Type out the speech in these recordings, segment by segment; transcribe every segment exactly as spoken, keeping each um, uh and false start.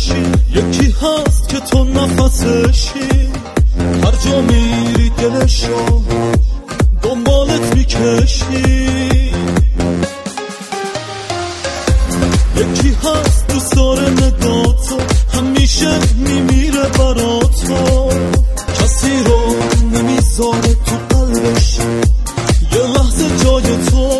دلشی، یکی هست که تو نفسشی، هر جا میری دلشو دنبالت میکشی. یکی هست دوست داره نگاتو، همیشه میمیره براتو، کسی رو نمیذاره تو قلبش یه لحظه جای تو.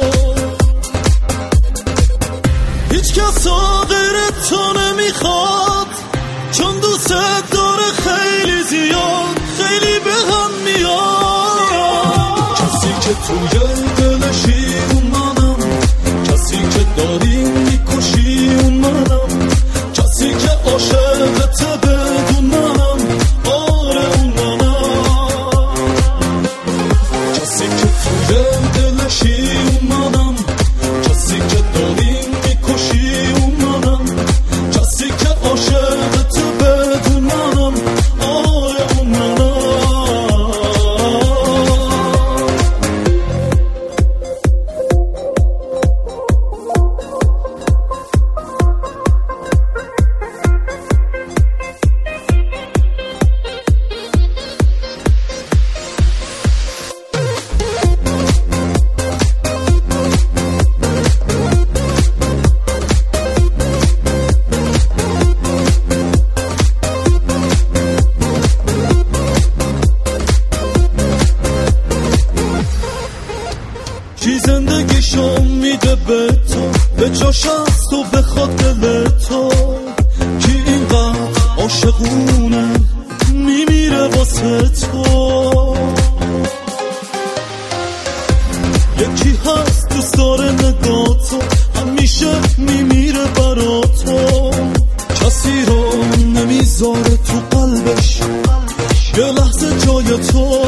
هیچ کس غیر تو نمیخواد، چون دوست داره خیلی زیاد، خیلی به هم میاد. کسی که توی دلشی اون منم، کسی که داری میکشی اون منم، کسی که عاشقت بدون منم، آره اون منم. کسی که توی دلشی اون منم، کسی که داری میکشی اون منم، کسی که عاشقت بدون منم، آره اون منم. کی زندگیشو میده به تو، به جاش از تو بخواد دل تو، کی اینقدر عاشقونه میمیره واسه تو. یکی هست دوست داره نگاتو، همیشه میمیره براتو، کسی رو نمیذاره تو قلبش یه لحظه جای تو.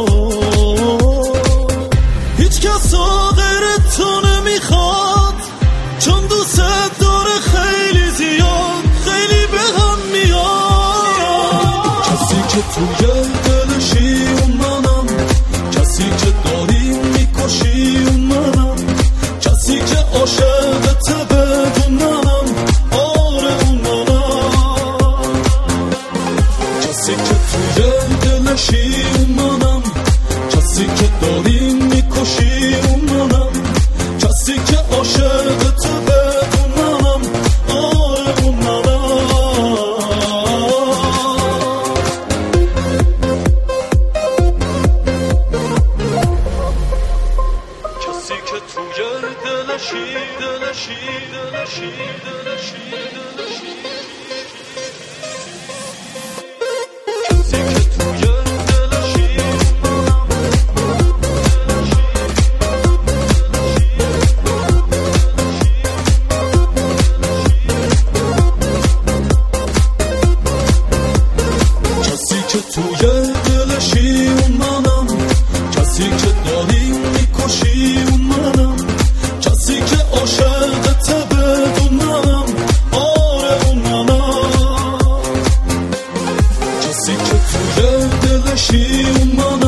هیچ کس غیر تو نمیخواد، چون دوست داره خیلی زیاد، خیلی به هم میاد. کسی که توی دلشی اون منم، کسی که داری میکشی اون منم، کسی که عاشقت بدون منم، آره اون منم. کسی که توی دلشی اون منم، کسی که داری میکشی اون منم، کسی که عاشقت بدون منم، آره اون منم. کسی که توی دلشی دلشی دلشی دلشی دلشی کسی که توی دلشی توی دلشی اون منم، کسی که داری میکشی اون منم، کسی که عاشقت بدون منم، آره اون منم. کسی که توی دلشی اون منم،